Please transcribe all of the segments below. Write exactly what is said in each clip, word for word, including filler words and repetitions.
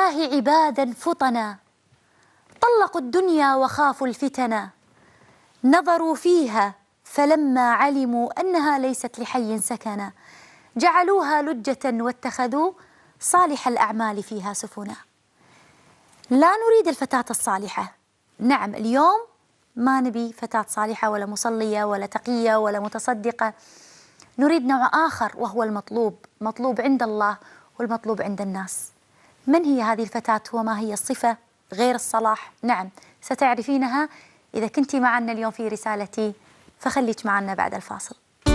الله عبادا فطنا طلقوا الدنيا وخافوا الفتنا نظروا فيها فلما علموا أنها ليست لحي سكنا جعلوها لجة واتخذوا صالح الأعمال فيها سفنا. لا نريد الفتاة الصالحة، نعم اليوم ما نبي فتاة صالحة ولا مصلية ولا تقية ولا متصدقة، نريد نوع آخر وهو المطلوب، مطلوب عند الله والمطلوب عند الناس. من هي هذه الفتاة وما هي الصفة غير الصلاح؟ نعم ستعرفينها إذا كنت معنا اليوم في رسالتي، فخليك معنا بعد الفاصل.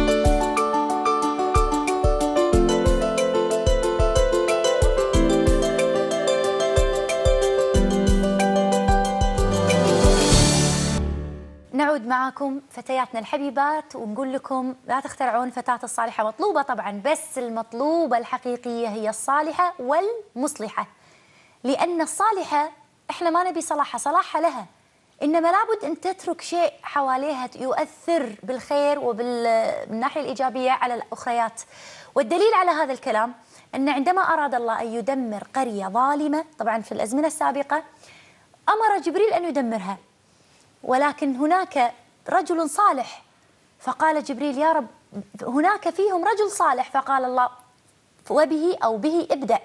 نعود معكم فتياتنا الحبيبات ونقول لكم لا تخترعون الفتاة الصالحة، مطلوبة طبعا، بس المطلوبة الحقيقية هي الصالحة والمصلحة. لأن الصالحة احنا ما نبي صلاحها، صلاحها لها، إنما لابد أن تترك شيء حواليها يؤثر بالخير وبالناحية الإيجابية على الأخريات. والدليل على هذا الكلام أن عندما أراد الله أن يدمر قرية ظالمة، طبعا في الأزمنة السابقة أمر جبريل أن يدمرها، ولكن هناك رجل صالح، فقال جبريل يا رب هناك فيهم رجل صالح، فقال الله وبه أو به ابدأ.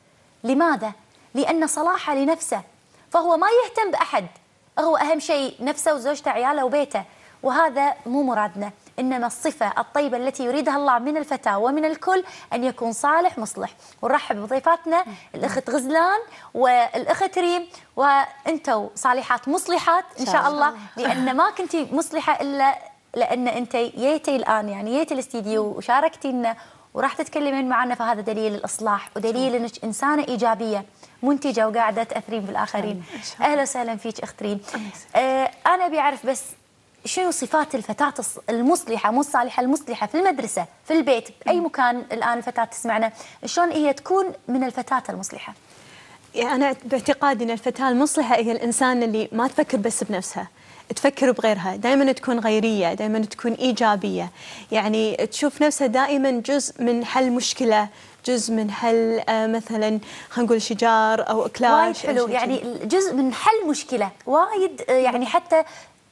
لماذا؟ لأن صلاحه لنفسه، فهو ما يهتم بأحد، هو أهم شيء نفسه وزوجته عياله وبيته، وهذا مو مرادنا. إنما الصفة الطيبة التي يريدها الله من الفتاة ومن الكل أن يكون صالح مصلح. ونرحب بضيفاتنا الأخت غزلان والأخت ريم، وأنتوا صالحات مصلحات إن شاء الله، لأن ما كنتي مصلحة إلا لأن أنت جيتي الآن، يعني جيتي الاستديو وشاركتي لنا وراح تتكلمين معنا، فهذا دليل الإصلاح ودليل أنك إنسانة إيجابية منتجة وقاعدة تأثرين بالآخرين. أهلا وسهلا فيك أخت ريم. آه أنا بيعرف بس شنو صفات الفتاة المصلحة، مو الصالحة، المصلحة في المدرسة، في البيت، بأي مكان الآن الفتاة تسمعنا، شلون هي تكون من الفتاة المصلحة؟ يعني أنا باعتقادي أن الفتاة المصلحة هي الإنسان اللي ما تفكر بس بنفسها، تفكر بغيرها، دائما تكون غيرية، دائما تكون إيجابية، يعني تشوف نفسها دائما جزء من حل مشكلة، جزء من حل آه مثلا خلينا نقول شجار أو كلاش. وايد حلو، يعني جزء من حل مشكلة، وايد آه يعني حتى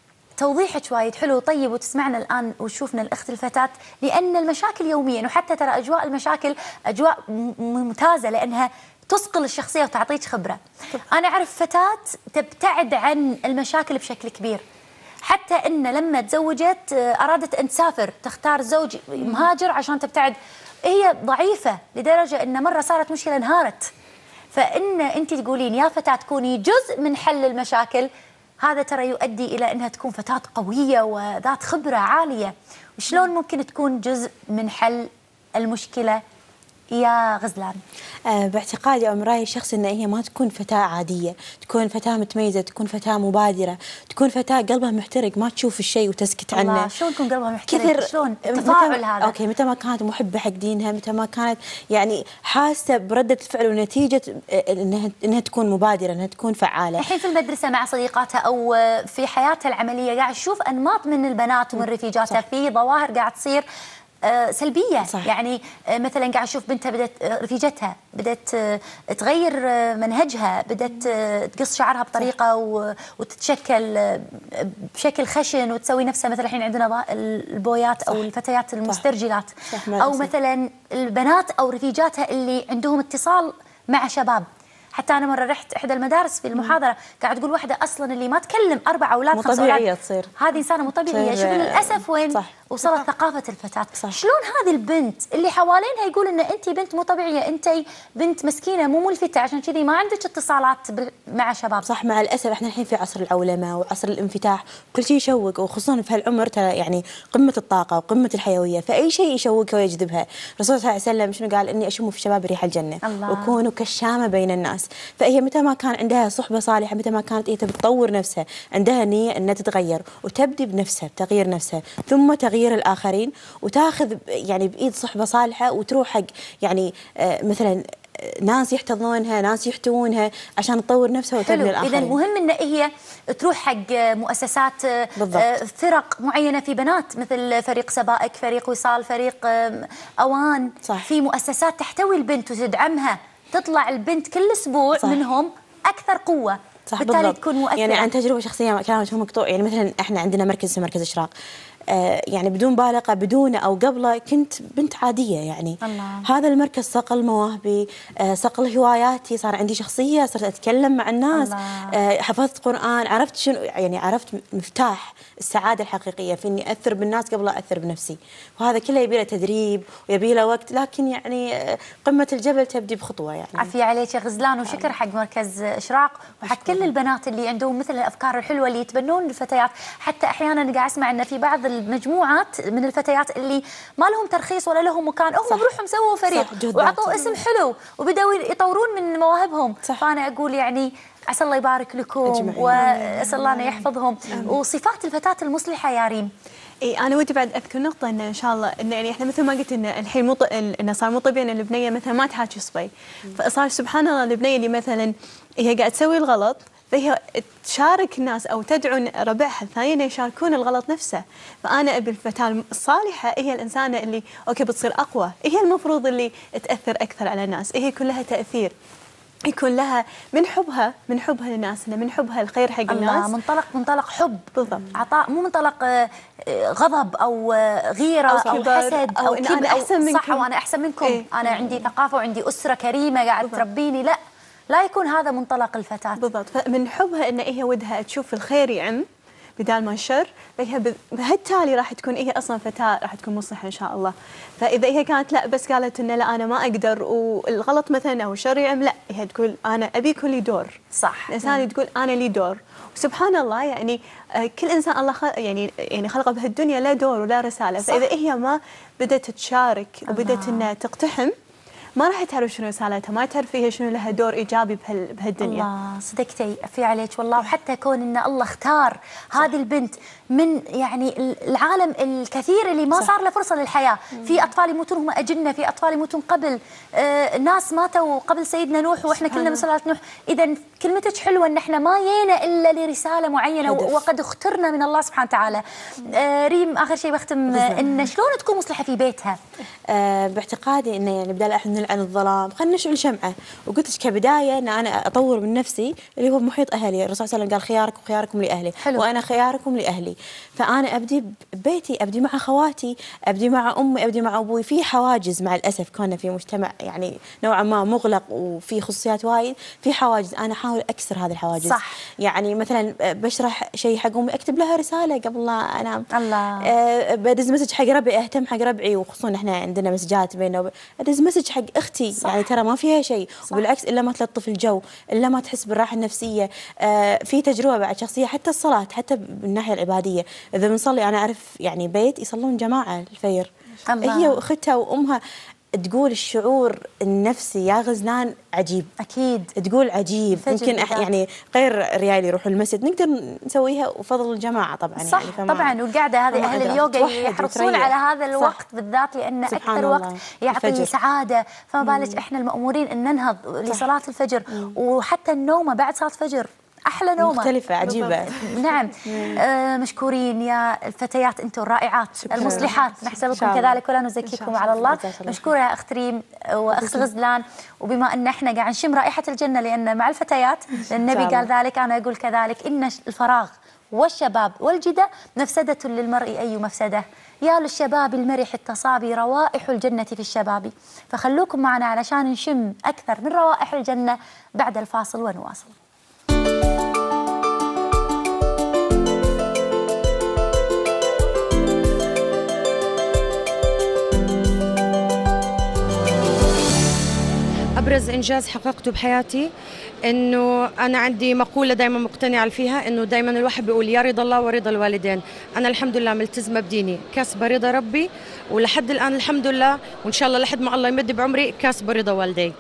توضيحك وايد حلو. طيب وتسمعنا الآن وتشوفنا الأخت الفتاة، لأن المشاكل يوميا، وحتى ترى أجواء المشاكل أجواء ممتازة لأنها تصقل الشخصية وتعطيك خبرة. أنا أعرف فتاة تبتعد عن المشاكل بشكل كبير، حتى إن لما تزوجت أرادت أن تسافر، تختار زوج مهاجر عشان تبتعد. هي ضعيفة لدرجة إن مرة صارت مشكلة انهارت. فإن أنت تقولين يا فتاة تكوني جزء من حل المشاكل، هذا ترى يؤدي إلى أنها تكون فتاة قوية وذات خبرة عالية. وشلون ممكن تكون جزء من حل المشكلة يا غزلان؟ أه باعتقادي أو من رأيي الشخصي أن هي ما تكون فتاة عادية، تكون فتاة متميزة، تكون فتاة مبادرة، تكون فتاة قلبها محترق، ما تشوف الشيء وتسكت عنه. الله، شلون تكون قلبها محترق؟ شلون التفاعل هذا؟ أوكي، متى ما كانت محبة حق دينها، متى ما كانت يعني حاسة بردة الفعل ونتيجة أنها أنها تكون مبادرة، أنها تكون فعالة. الحين في المدرسة مع صديقاتها أو في حياتها العملية قاعد تشوف أنماط من البنات ومن رفيجاتها، في ظواهر قاعد تصير آه سلبية. صح. يعني آه مثلا قاعد اشوف بنتها بدت آه رفيجتها بدت آه تغير آه منهجها، بدت آه تقص شعرها بطريقه وتتشكل آه بشكل خشن وتسوي نفسها. مثلا الحين عندنا البويات او صح. الفتيات المسترجلات. صح. صح. او مثلا البنات او رفيجاتها اللي عندهم اتصال مع شباب. حتى أنا مرة رحت إحدى المدارس في المحاضرة قاعد تقول واحدة أصلاً اللي ما تكلم أربع أولاد خمس أولاد، طبيعية تصير، هذه إنسانة مو طبيعية. شوف للأسف وين صح. وصلت صح. ثقافة الفتاة. صح. شلون هذه البنت اللي حوالينها يقول إن أنت بنت مو طبيعية، أنت بنت مسكينة مو ملفتة، عشان كذي ما عندك اتصالات مع شباب. صح. مع الأسف إحنا الحين في عصر العولمة وعصر الانفتاح، كل شيء يشوق، وخصوصاً في هالعمر ترى يعني قمة الطاقة وقمة الحيوية، فأي شيء يشوقها ويجذبها. الرسول صلى الله عليه وسلم شنو قال؟ إني أشم في الشباب ريح الجنة الله. وكونوا كالشامة بين الناس. فهي متى ما كان عندها صحبة صالحة، متى ما كانت هي تبي تطور نفسها، عندها نية أنها تتغير وتبدي بنفسها بتغيير نفسها ثم تغيير الآخرين، وتاخذ يعني بإيد صحبة صالحة وتروح حق يعني آه مثلا ناس يحتضنونها، ناس يحتوونها عشان تطور نفسها وتبني الآخرين. إذا مهم إن هي تروح حق مؤسسات بالضبط. فرق معينة في بنات، مثل فريق سبائك، فريق وصال، فريق أوان. صح. في مؤسسات تحتوي البنت وتدعمها تطلع البنت كل اسبوع صح. منهم اكثر قوه، صح بالتالي بالضبط. تكون مؤثره. يعني عن تجربه شخصيه كلامك مقطوع، يعني مثلا احنا عندنا مركز اسمه مركز اشراق، آه يعني بدون بالغه بدونه او قبله كنت بنت عاديه يعني. الله. هذا المركز صقل مواهبي، آه صقل هواياتي، صار عندي شخصيه، صرت اتكلم مع الناس، آه حفظت قران، عرفت شنو يعني، عرفت مفتاح السعاده الحقيقيه في اني اثر بالناس قبل لا اثر بنفسي. وهذا كله يبي له تدريب ويبي له وقت، لكن يعني قمه الجبل تبدي بخطوه يعني. عافيه عليك يا غزلان، وشكر حق مركز اشراق وحق كل البنات اللي عندهم مثل الافكار الحلوه اللي يتبنون الفتيات. حتى احيانا قاعد اسمع ان في بعض المجموعات من الفتيات اللي ما لهم ترخيص ولا لهم مكان، هم بروحهم سووا فريق وعطوا اسم حلو وبداوا يطورون من مواهبهم. صح. فانا اقول يعني عسى الله يبارك لكم واسال الله انه يحفظهم. وصفات الفتاه المصلحه يا ريم. اي انا ودي بعد اذكر نقطه ان ان شاء الله ان يعني احنا مثل ما قلت ان الحين مو انه صار مو طبيعي ان البنيه مثلا ما تحاكي صبي، فصار سبحان الله البنيه اللي مثلا هي قاعده تسوي الغلط فهي تشارك الناس او تدعو ربعها الثانيين يشاركون الغلط نفسه. فانا ابي الفتاه الصالحه هي الانسانه اللي اوكي بتصير اقوى، هي المفروض اللي تاثر اكثر على الناس، هي يكون لها تاثير، يكون لها من حبها من حبها للناس، من حبها الخير حق الناس، منطلق منطلق حب بالضبط، عطاء، مو منطلق غضب او غيره او, أو حسد او, أو إن أنا أحسن منكم. صح، وانا احسن منكم. إيه؟ انا عندي ثقافه وعندي اسره كريمه قاعد تربيني، لا لا يكون هذا منطلق الفتاه. بالضبط. فمن حبها ان هي ودها تشوف الخير يعم بدال ما الشر، فهي بهالتالي راح تكون هي اصلا فتاه راح تكون مصلحه ان شاء الله. فاذا هي كانت لا بس قالت انه لا انا ما اقدر والغلط مثلا او الشر يعم، لا هي تقول انا ابي يكون لي دور. صح. الانسان تقول انا لي دور، وسبحان الله يعني كل انسان الله خلق يعني يعني خلقه بهالدنيا له دور ولا رساله. صح. فاذا هي ما بدات تشارك وبدات انها تقتحم ما راح تعرف شنو رسالتها، ما تعرف فيها شنو لها دور ايجابي بهالدنيا. الله صدقتي في عليك والله. وحتى كون ان الله اختار هذه البنت من يعني العالم الكثير اللي ما صح. صار له فرصه للحياه. مم. في اطفال يموتون هم اجنه، في اطفال يموتون قبل، آه ناس ماتوا قبل سيدنا نوح واحنا كلنا من سلاله نوح. اذا كلمتك حلوه ان احنا ما جينا الا لرساله معينه هدف. وقد اخترنا من الله سبحانه وتعالى. آه ريم اخر شيء بختم، ان شلون تكون مصلحه في بيتها؟ آه باعتقادي انه يعني بدال احنا نلعن الظلام خلينا نشعل شمعه. وقلت لك كبدايه ان انا اطور من نفسي اللي هو محيط اهلي، الرسول صلى الله عليه وسلم قال خياركم خياركم لاهلي. حلو. وانا خياركم لاهلي. فانا ابدي ببيتي، ابدي مع خواتي، ابدي مع امي، ابدي مع ابوي. في حواجز مع الاسف، كنا في مجتمع يعني نوعا ما مغلق وفي خصوصيات وايد، في حواجز انا احاول اكسر هذه الحواجز. صح. يعني مثلا بشرح شيء حق امي اكتب لها رساله قبل لا انام. الله. أه بدز مسج حق ربعي، اهتم حق ربعي، وخصوصا احنا عندنا مسجات بيننا، ادز مسج حق اختي. صح. يعني ترى ما فيها شيء، وبالعكس الا ما تلطف الجو، الا ما تحس بالراحه النفسيه. أه في تجربه بعد شخصيه، حتى الصلاه، حتى بالناحيه العباديه، اذا بنصلي انا اعرف يعني بيت يصلون جماعه الفجر، هي واختها وامها، تقول الشعور النفسي يا غزلان عجيب. اكيد تقول عجيب. يمكن يعني غير ريالي يروحوا المسجد نقدر نسويها وفضل الجماعه طبعا. صح. يعني طبعا والقعده هذه اهل اليوغا يحرصون على هذا الوقت. صح. بالذات لان اكثر وقت يعطي الفجر. سعاده، فما بالك احنا المامورين ان ننهض لصلاه الفجر. مم. وحتى النومه بعد صلاه الفجر احلى نومه مختلفه عجيبه. نعم. آه مشكورين يا الفتيات، انتم الرائعات المصلحات، نحسبكم كذلك ولا نزكيكم على الله. مشكوره يا اخت ريم واخت غزلان. وبما ان احنا قاعد نشم رائحه الجنه لان مع الفتيات النبي قال ذلك، انا اقول كذلك، ان الفراغ والشباب والجدة مفسدة للمرء أي مفسدة. يا للشباب المرح التصابي روائح الجنة في الشباب. فخلوكم معنا علشان نشم أكثر من روائح الجنة بعد الفاصل ونواصل. أبرز إنجاز حققته بحياتي إنه أنا عندي مقولة دائما مقتنعة فيها، إنه دائما الواحد بيقول يا رضا الله ورضا الوالدين. أنا الحمد لله ملتزمة بديني، كاسبة رضا ربي، ولحد الآن الحمد لله، وإن شاء الله لحد ما الله يمد بعمري كاسبة رضا والدي.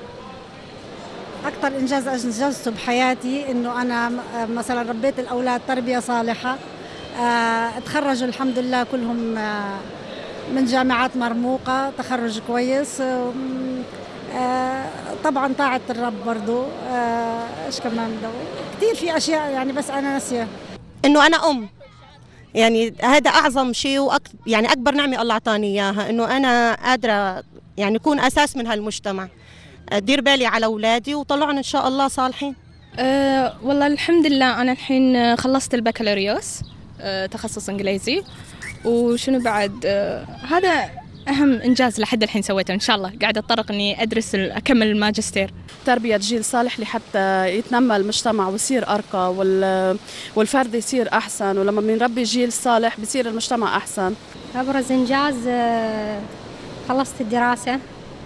أكثر إنجاز أنجزته بحياتي إنه أنا مثلا ربيت الأولاد تربية صالحة، تخرجوا الحمد لله كلهم من جامعات مرموقة، تخرج كويس. آه طبعا طاعة الرب برضو. آه ايش كمان بدو كثير في اشياء يعني بس انا ناسيه. انه انا ام، يعني هذا اعظم شيء وأك... يعني اكبر نعمه الله اعطاني اياها، انه انا قادره يعني اكون اساس من هالمجتمع. أدير بالي على أولادي وطلعنا إن شاء الله صالحين. أه والله الحمد لله أنا الحين خلصت البكالوريوس أه تخصص إنجليزي. وشنو بعد أه هذا أهم إنجاز لحد الحين سويته. إن شاء الله قاعدة أتطرق إني أدرس أكمل الماجستير. تربية جيل صالح لحتى يتنمى المجتمع ويصير أرقى والفرد يصير أحسن، ولما بنربي جيل صالح بيصير المجتمع أحسن. أبرز إنجاز خلصت الدراسة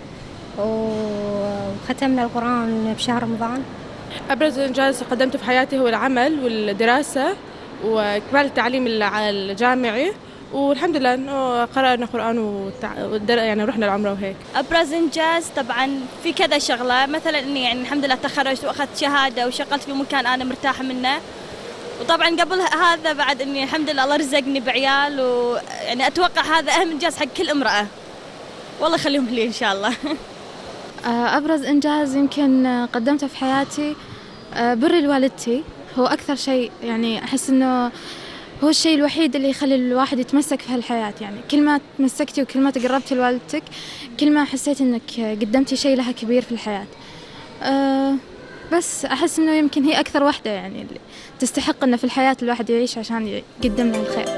وختمنا القرآن بشهر رمضان. أبرز إنجاز قدمته في حياتي هو العمل والدراسة وإكمال التعليم الجامعي، والحمد لله إنه قرأنا قرآن وتع... يعني رحنا العمرة وهيك. أبرز إنجاز طبعا في كذا شغلة، مثلا إني يعني الحمد لله تخرجت وأخذت شهادة وشغلت في مكان أنا مرتاحة منه. وطبعا قبل هذا بعد إني الحمد لله الله رزقني بعيال، ويعني أتوقع هذا أهم إنجاز حق كل امرأة، والله يخليهم لي إن شاء الله. أبرز إنجاز يمكن قدمته في حياتي بر لوالدتي، هو أكثر شيء يعني أحس إنه هو الشيء الوحيد اللي يخلي الواحد يتمسك في هالحياة. يعني كل ما تمسكتي وكل ما تقربتي لوالدتك كل ما حسيت إنك قدمتي شيء لها كبير في الحياة. أه بس أحس إنه يمكن هي أكثر واحدة يعني اللي تستحق إنه في الحياة الواحد يعيش عشان يقدم لها الخير.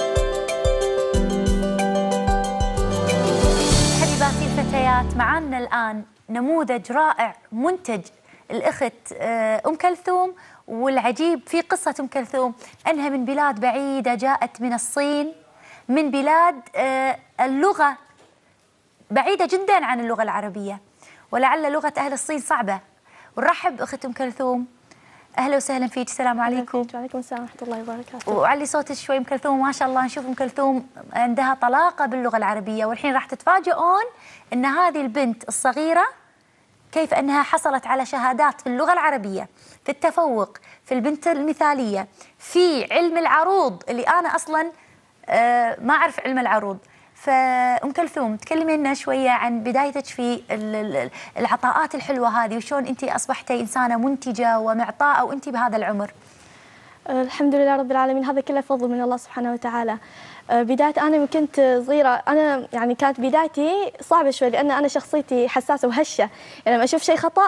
حبيباتي الفتيات، معنا الآن نموذج رائع منتج الأخت أم كلثوم. والعجيب في قصة أم كلثوم أنها من بلاد بعيدة، جاءت من الصين، من بلاد اللغة بعيدة جدا عن اللغة العربية، ولعل لغة أهل الصين صعبة. ونرحب أخت أم كلثوم، أهلا وسهلا فيك. السلام عليكم. وعليكم السلام ورحمة الله وبركاته. وعلي صوتك شوي أم كلثوم، ما شاء الله نشوف أم كلثوم عندها طلاقة باللغة العربية، والحين راح تتفاجئون أن هذه البنت الصغيرة كيف أنها حصلت على شهادات في اللغة العربية، في التفوق، في البنت المثالية، في علم العروض اللي أنا أصلاً آه ما أعرف علم العروض. فأم كلثوم تكلمي لنا شوية عن بدايتك في العطاءات الحلوة هذه، وشون أنت أصبحتي إنسانة منتجة ومعطاءة وأنت بهذا العمر. الحمد لله رب العالمين، هذا كله فضل من الله سبحانه وتعالى. بداية أنا كنت صغيرة، أنا يعني كانت بدايتي صعبة شوي لأن أنا شخصيتي حساسة وهشة، يعني لما أشوف شيء خطأ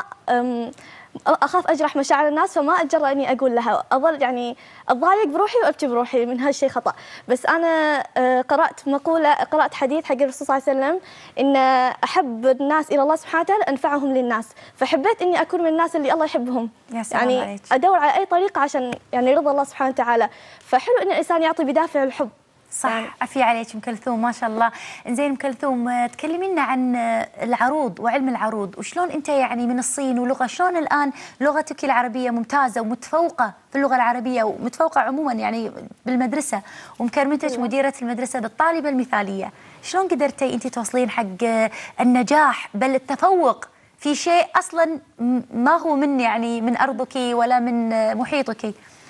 أخاف أجرح مشاعر الناس، فما أتجرأ إني أقول لها، أظل يعني أتضايق بروحي وأبكي بروحي من هالشيء خطأ. بس أنا قرأت مقولة، قرأت حديث حق الرسول صلى الله عليه وسلم إن أحب الناس إلى الله سبحانه وتعالى أنفعهم للناس، فحبيت إني أكون من الناس اللي الله يحبهم. يا سلام يعني عليك. أدور على أي طريقة عشان يعني رضا الله سبحانه وتعالى، فحلو إن الإنسان يعطي بدافع الحب. صح، عفي عليك أم كلثوم ما شاء الله. إنزين أم كلثوم، تكلمي لنا عن العروض وعلم العروض، وشلون أنت يعني من الصين ولغة، شلون الآن لغتك العربية ممتازة ومتفوقة في اللغة العربية ومتفوقة عموما يعني بالمدرسة، ومكرمتك مديرة المدرسة بالطالبة المثالية. شلون قدرتي أنت توصلين حق النجاح بل التفوق في شيء أصلا ما هو من يعني من أرضك ولا من محيطك؟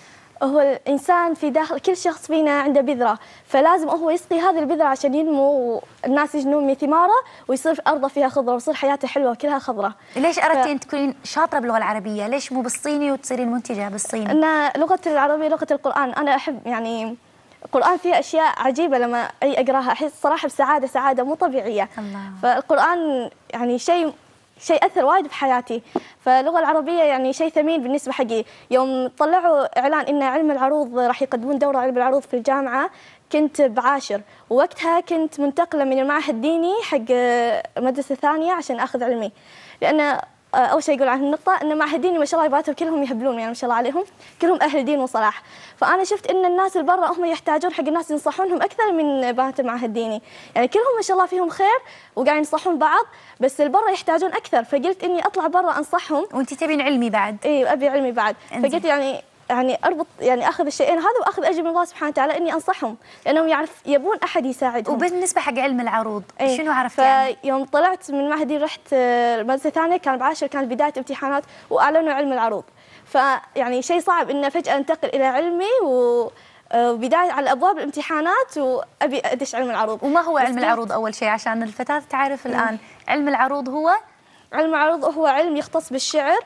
هو الإنسان في داخل كل شخص فينا عنده بذرة، فلازم هو يسقي هذه البذرة عشان ينمو والناس يجنون من ثماره ويصير أرضه فيها خضرة ويصير حياته حلوة كلها خضرة. ليش أردتي أن تكونين شاطرة باللغة العربية؟ ليش مو بالصيني وتصيرين منتجة بالصيني؟ أنا لغة العربية لغة القرآن، أنا أحب يعني القرآن فيه أشياء عجيبة لما أي أقراها أحس صراحة بسعادة سعادة مو طبيعية. الله. فالقرآن يعني شيء شيء أثر وايد بحياتي، فاللغة العربية يعني شيء ثمين بالنسبة حقي. يوم طلعوا إعلان إن علم العروض راح يقدمون دورة علم العروض في الجامعة كنت بعاشر، ووقتها كنت منتقلة من المعهد الديني حق مدرسة ثانية عشان أخذ علمي، لأن أول شيء يقول عن النقطة أن معهد الديني ما شاء الله يباتهم كلهم يهبلون يعني ما شاء الله عليهم كلهم أهل دين وصلاح. فأنا شفت أن الناس اللي برا هم يحتاجون حق الناس ينصحونهم أكثر من بنات المعهد الديني، يعني كلهم ما شاء الله فيهم خير وقاعد ينصحون بعض، بس البرا يحتاجون أكثر، فقلت إني أطلع برا أنصحهم. وأنت تبين علمي بعد؟ إيه أبي علمي بعد. انزل. فقلت يعني يعني اربط يعني اخذ الشيئين هذا واخذ اجر من الله سبحانه وتعالى اني انصحهم، لانهم يعرف يبون احد يساعدهم. وبالنسبه حق علم العروض ايه شنو عرفتي يعني؟ فيوم طلعت من معهدي رحت مدرسه ثانيه كان بعاشر، كانت بدايه امتحانات واعلنوا علم العروض، فيعني شيء صعب ان فجاه انتقل الى علمي و وبداية على أبواب الامتحانات وأبي أدش علم العروض. وما هو علم العروض أول شيء عشان الفتاة تعرف الآن؟ علم العروض هو علم العروض هو علم يختص بالشعر،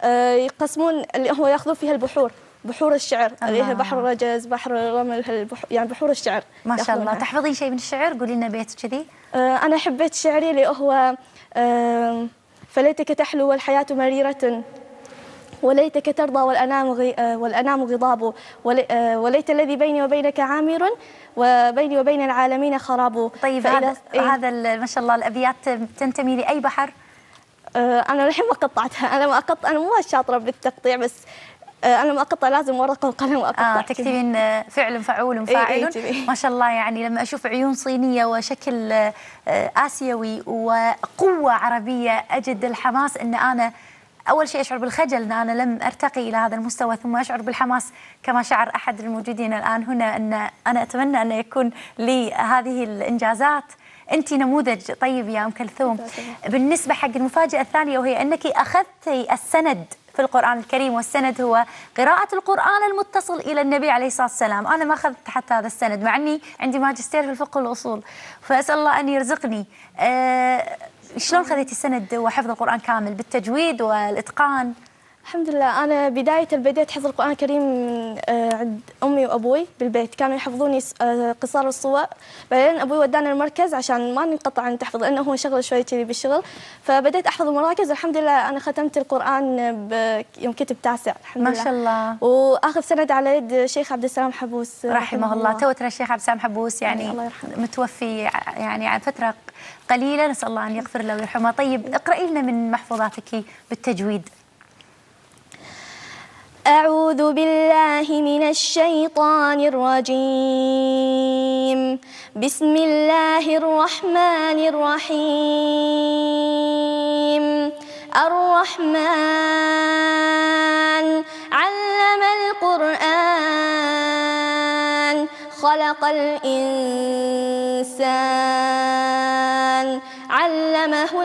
يقسمون اللي هو ياخذون فيها البحور، بحور الشعر اللي هي بحر الرجز، بحر الرمل، يعني بحور الشعر. ما شاء الله. تحفظين شيء من الشعر؟ قولي لنا بيت كذي. أنا حبيت شعري اللي هو فليتك تحلو والحياة مريرة، وليتك ترضى والأنام غي... والأنام غضاب، ولي... وليت الذي بيني وبينك عامر وبيني وبين العالمين خراب. طيب هذا إيه؟ هذا ما شاء الله الأبيات تنتمي لأي بحر؟ أنا الحين ما قطعتها، أنا ما أقطع، أنا مو شاطرة بالتقطيع، بس أنا ما أقطع لازم ورقة وقلم وأقطع. آه تكتبين فعل فعول وفاعل. إيه إيه ما شاء الله. يعني لما أشوف عيون صينية وشكل آسيوي وقوة عربية أجد الحماس أن أنا أول شيء أشعر بالخجل أن أنا لم أرتقي إلى هذا المستوى، ثم أشعر بالحماس كما شعر أحد الموجودين الآن هنا أن أنا أتمنى أن يكون لي هذه الإنجازات. أنت نموذج طيب يا أم كلثوم. بالنسبة حق المفاجأة الثانية وهي أنك أخذتي السند في القرآن الكريم، والسند هو قراءة القرآن المتصل إلى النبي عليه الصلاة والسلام. أنا ما أخذت حتى هذا السند مع أني عندي ماجستير في الفقه والأصول، فأسأل الله أن يرزقني. أه شلون خذيتي السند وحفظ القرآن كامل بالتجويد والإتقان؟ الحمد لله. أنا بداية بديت حفظ القرآن الكريم عند أمي وأبوي بالبيت، كانوا يحفظوني قصار الصور. بعدين أبوي ودانا المركز عشان ما ننقطع عن التحفظ لأنه هو شغل شوي كذي بالشغل، فبديت أحفظ المراكز. الحمد لله أنا ختمت القرآن يوم كنت بتاسع الحمد لله. ما شاء الله. وآخذ سند على يد الشيخ عبد السلام حبوس رحمه, رحمه الله. تو ترى الشيخ عبد السلام حبوس يعني متوفي يعني عن فترة قليلة، نسأل الله أن يغفر له ويرحمه. طيب اقرأي لنا من محفوظاتك بالتجويد. أعوذ بالله من الشيطان الرجيم. بسم الله الرحمن الرحيم. الرحمن علم القرآن خلق الإنسان علمه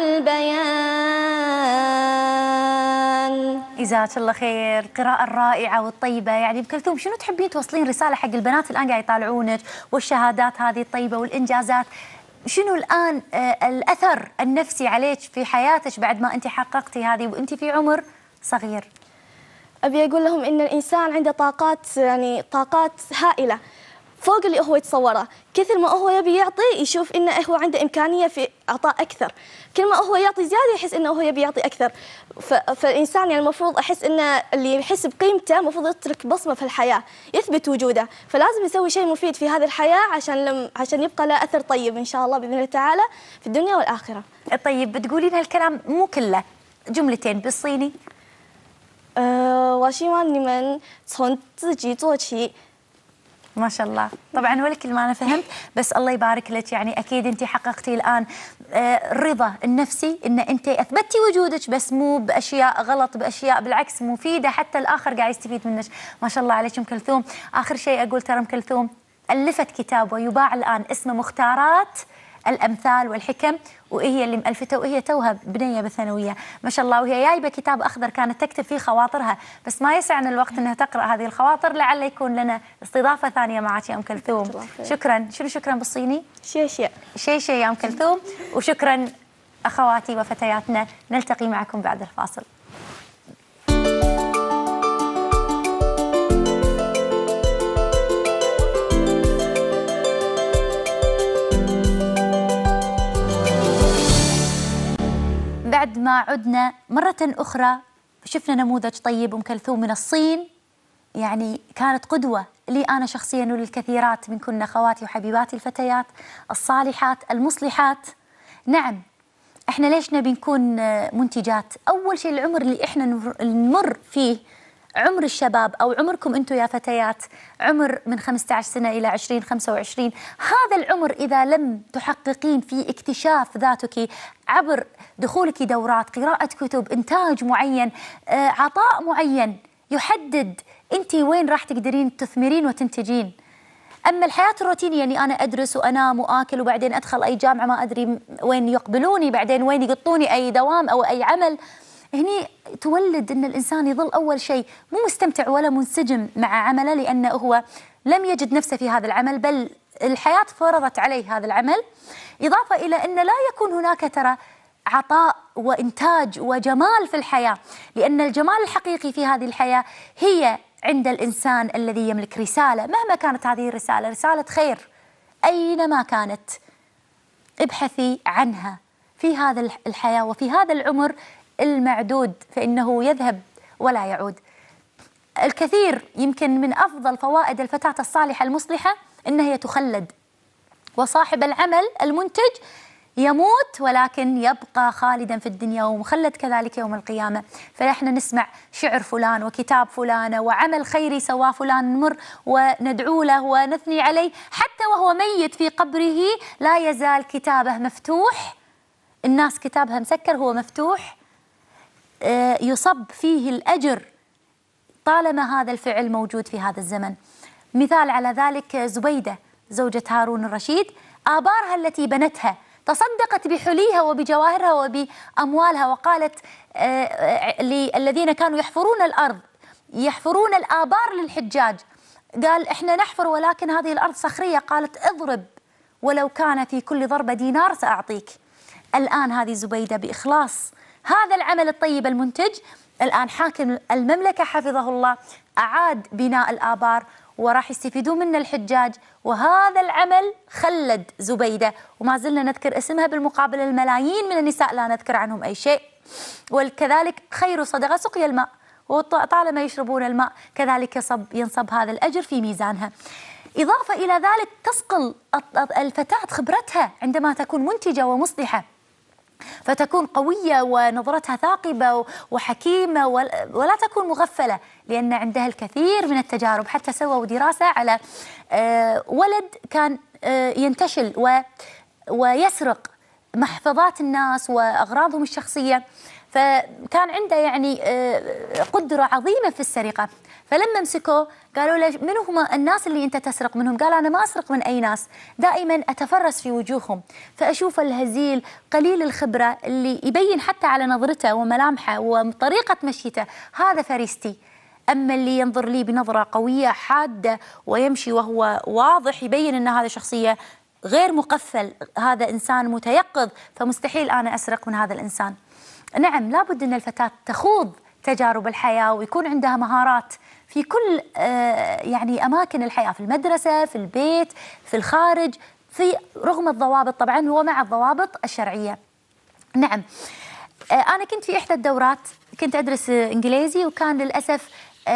البيان. جزاك الله خير. القراءة الرائعة والطيبة. يعني أم كلثوم شنو تحبين توصلين رسالة حق البنات الآن قاعد يطالعونك والشهادات هذه الطيبة والإنجازات؟ شنو الآن آه الأثر النفسي عليك في حياتك بعد ما أنت حققتي هذه وأنت في عمر صغير؟ أبي أقول لهم إن الإنسان عنده طاقات، يعني طاقات هائلة فوق اللي هو يتصوره. كثر ما هو يبي يعطي يشوف إنه هو عنده إمكانية في إعطاء أكثر، كل ما هو يعطي زيادة يحس إنه هو يبي يعطي أكثر. فالإنسان يعني المفروض أحس إنه اللي يحس بقيمته المفروض يترك بصمة في الحياة، يثبت وجوده، فلازم يسوي شيء مفيد في هذه الحياة عشان لم عشان يبقى له أثر طيب إن شاء الله بإذن الله تعالى في الدنيا والآخرة. طيب بتقولين هالكلام مو كله، جملتين بالصيني. أه 我希望你们从自己做起. ما شاء الله. طبعا ولا كلمة أنا فهمت، بس الله يبارك لك. يعني أكيد أنت حققتي الآن الرضا النفسي إن أنت أثبتي وجودك، بس مو بأشياء غلط، بأشياء بالعكس مفيدة حتى الآخر قاعد يستفيد منك. ما شاء الله عليك أم كلثوم. آخر شيء أقول ترى أم كلثوم ألفت كتاب ويباع الآن اسمه مختارات الأمثال والحكم، وهي اللي مألفته، وهي توها بنية بالثانوية ما شاء الله، وهي جايبة كتاب أخضر كانت تكتب فيه خواطرها، بس ما يسعنا الوقت أنها تقرأ هذه الخواطر. لعل يكون لنا استضافة ثانية معك يا أم كلثوم. شكرا. شنو شكرا بالصيني؟ شيشي شيشي يا أم كلثوم. وشكرا أخواتي وفتياتنا. نلتقي معكم بعد الفاصل. بعد ما عدنا مرة أخرى شفنا نموذج طيب أم كلثوم من الصين، يعني كانت قدوة لي أنا شخصياً وللكثيرات منكن أخواتي وحبيباتي الفتيات الصالحات المصلحات. نعم إحنا ليش نبي نكون منتجات؟ أول شيء العمر اللي إحنا نمر فيه عمر الشباب أو عمركم أنتم يا فتيات، عمر من خمسة عشر سنة إلى عشرين خمسة وعشرين. هذا العمر إذا لم تحققين في اكتشاف ذاتك عبر دخولك دورات، قراءة كتب، إنتاج معين، عطاء معين يحدد أنت وين راح تقدرين تثمرين وتنتجين. أما الحياة الروتينية يعني أنا أدرس وأنام وآكل وبعدين أدخل أي جامعة ما أدري وين يقبلوني، بعدين وين يقطوني أي دوام أو أي عمل، هني تولد أن الإنسان يظل أول شيء مو مستمتع ولا منسجم مع عمله، لأنه هو لم يجد نفسه في هذا العمل، بل الحياة فرضت عليه هذا العمل. إضافة إلى أن لا يكون هناك ترى عطاء وإنتاج وجمال في الحياة، لأن الجمال الحقيقي في هذه الحياة هي عند الإنسان الذي يملك رسالة، مهما كانت هذه الرسالة، رسالة خير أينما كانت ابحثي عنها في هذا الحياة وفي هذا العمر. المعدود فإنه يذهب ولا يعود. الكثير يمكن من أفضل فوائد الفتاة الصالحة المصلحة أنها تخلد، وصاحب العمل المنتج يموت ولكن يبقى خالدا في الدنيا ومخلد كذلك يوم القيامة. فنحن نسمع شعر فلان وكتاب فلانة وعمل خيري سواه فلان، نمر وندعو له ونثني عليه حتى وهو ميت في قبره لا يزال كتابه مفتوح، الناس كتابها مسكر هو مفتوح، يصب فيه الأجر طالما هذا الفعل موجود في هذا الزمن. مثال على ذلك زبيدة زوجة هارون الرشيد، آبارها التي بنتها تصدقت بحليها وبجواهرها وبأموالها، وقالت للذين كانوا يحفرون الأرض يحفرون الآبار للحجاج، قال إحنا نحفر ولكن هذه الأرض صخرية، قالت اضرب ولو كان في كل ضربة دينار سأعطيك. الآن هذه زبيدة بإخلاص هذا العمل الطيب المنتج، الآن حاكم المملكة حفظه الله أعاد بناء الآبار وراح يستفيدون منه الحجاج، وهذا العمل خلد زبيدة، وما زلنا نذكر اسمها، بالمقابل الملايين من النساء لا نذكر عنهم أي شيء. وكذلك خير صدقة سقي الماء، وطالما يشربون الماء كذلك يصب ينصب هذا الأجر في ميزانها. إضافة إلى ذلك تسقل الفتاة خبرتها عندما تكون منتجة ومصلحة، فتكون قوية ونظرتها ثاقبة وحكيمة ولا تكون مغفلة، لأن عندها الكثير من التجارب. حتى سووا دراسة على ولد كان ينتشل ويسرق محفظات الناس وأغراضهم الشخصية، فكان عنده يعني قدرة عظيمة في السرقة. فلما مسكوه قالوا له من هم الناس اللي أنت تسرق منهم؟ قال أنا ما أسرق من أي ناس، دائما أتفرس في وجوههم فأشوف الهزيل قليل الخبرة اللي يبين حتى على نظرته وملامحه وطريقة مشيته هذا فريستي. أما اللي ينظر لي بنظرة قوية حادة ويمشي وهو واضح يبين أن هذا شخصية غير مقفل، هذا إنسان متيقظ، فمستحيل أنا أسرق من هذا الإنسان. نعم، لابد أن الفتاة تخوض تجارب الحياة ويكون عندها مهارات في كل يعني أماكن الحياة، في المدرسة، في البيت، في الخارج، في رغم الضوابط طبعا ومع الضوابط الشرعية. نعم، أنا كنت في إحدى الدورات كنت أدرس إنجليزي، وكان للأسف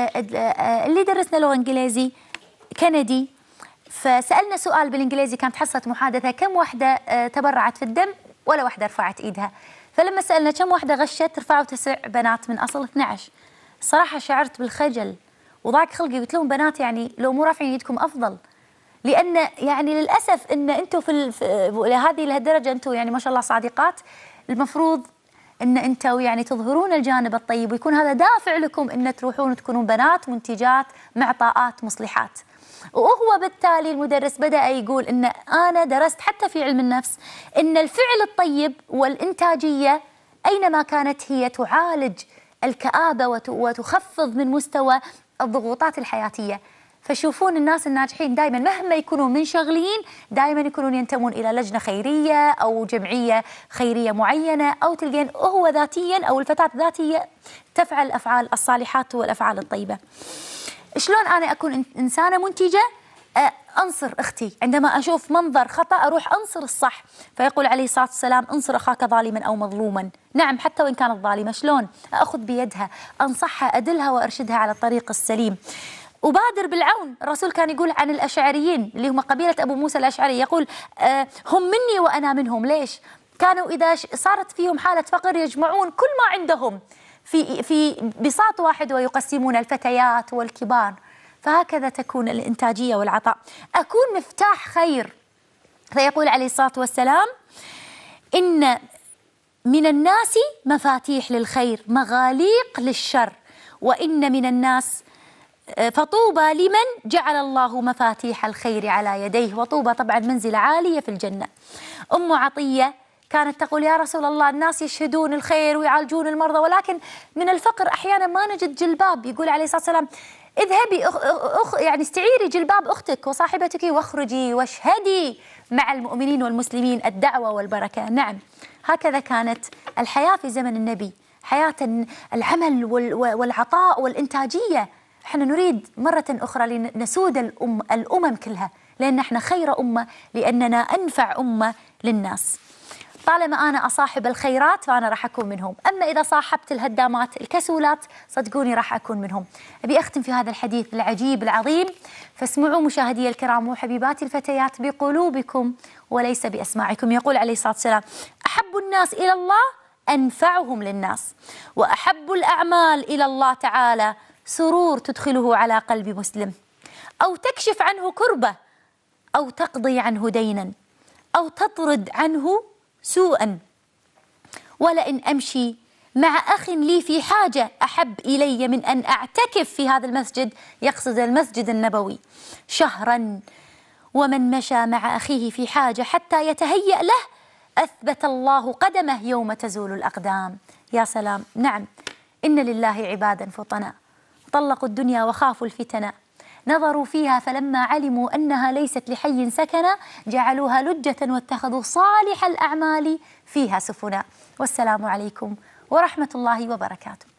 اللي درسنا لغة إنجليزي كندي، فسألنا سؤال بالإنجليزي، كانت حصة محادثة، كم واحدة تبرعت في الدم؟ ولا واحدة رفعت إيدها. فلما سألنا كم واحدة غشت، رفعوا تسع بنات من أصل اثني عشر. الصراحة شعرت بالخجل وضاق خلقي، قلت لهم بنات يعني لو مو رافعين ايدكم أفضل، لأن يعني للأسف أن أنتم في, في لهذه الدرجة أنتم يعني ما شاء الله صادقات، المفروض أن أنتم يعني تظهرون الجانب الطيب ويكون هذا دافع لكم أن تروحون تكونون بنات منتجات معطاءات مصلحات. وهو بالتالي المدرس بدأ يقول إن أنا درست حتى في علم النفس إن الفعل الطيب والإنتاجية أينما كانت هي تعالج الكآبة وتخفض من مستوى الضغوطات الحياتية. فشوفون الناس الناجحين دائما مهما يكونوا منشغلين دائما يكونون ينتمون إلى لجنة خيرية أو جمعية خيرية معينة، أو تلقين هو ذاتيا أو الفتاة ذاتية تفعل الأفعال الصالحات والأفعال الطيبة. شلون أنا أكون إنسانة منتجة؟ أنصر أختي، عندما أشوف منظر خطأ أروح أنصر الصح. فيقول عليه الصلاة والسلام انصر أخاك ظالما أو مظلوما. نعم، حتى وإن كانت ظالمة، شلون؟ أخذ بيدها، أنصحها، أدلها وأرشدها على الطريق السليم. أبادر بالعون. الرسول كان يقول عن الأشعريين اللي هم قبيلة أبو موسى الأشعري، يقول آه هم مني وأنا منهم. ليش؟ كانوا إذا صارت فيهم حالة فقر يجمعون كل ما عندهم في في بساط واحد ويقسمون الفتيات والكبار. فهكذا تكون الإنتاجية والعطاء. أكون مفتاح خير. فيقول عليه الصلاة والسلام إن من الناس مفاتيح للخير مغاليق للشر، وإن من الناس فطوبى لمن جعل الله مفاتيح الخير على يديه. وطوبى طبعا منزلة عالية في الجنة. أم عطية كانت تقول يا رسول الله الناس يشهدون الخير ويعالجون المرضى، ولكن من الفقر أحيانا ما نجد جلباب. يقول عليه الصلاة والسلام اذهبي أخ أخ يعني استعيري جلباب أختك وصاحبتك واخرجي واشهدي مع المؤمنين والمسلمين الدعوة والبركة. نعم، هكذا كانت الحياة في زمن النبي، حياة العمل والعطاء والإنتاجية. احنا نريد مرة أخرى لنسود الأم الأمم كلها، لأن احنا خير أمة، لأننا أنفع أمة للناس. طالما أنا أصاحب الخيرات فأنا راح أكون منهم، أما إذا صاحبت الهدامات الكسولات صدقوني راح أكون منهم. أبي أختم في هذا الحديث العجيب العظيم، فاسمعوا مشاهدي الكرام وحبيباتي الفتيات بقلوبكم وليس بأسماعكم. يقول عليه الصلاة والسلام: أحب الناس إلى الله أنفعهم للناس، وأحب الأعمال إلى الله تعالى سرور تدخله على قلب مسلم، أو تكشف عنه كربة، أو تقضي عنه دينا، أو تطرد عنه سوءا. ولئن أمشي مع أخ لي في حاجة أحب إلي من أن أعتكف في هذا المسجد، يقصد المسجد النبوي، شهرا. ومن مشى مع أخيه في حاجة حتى يتهيأ له أثبت الله قدمه يوم تزول الأقدام. يا سلام. نعم، إن لله عبادا فطنا طلقوا الدنيا وخافوا الفتنة، نظروا فيها فلما علموا أنها ليست لحي سكنا جعلوها لجة واتخذوا صالح الأعمال فيها سفنا. والسلام عليكم ورحمة الله وبركاته.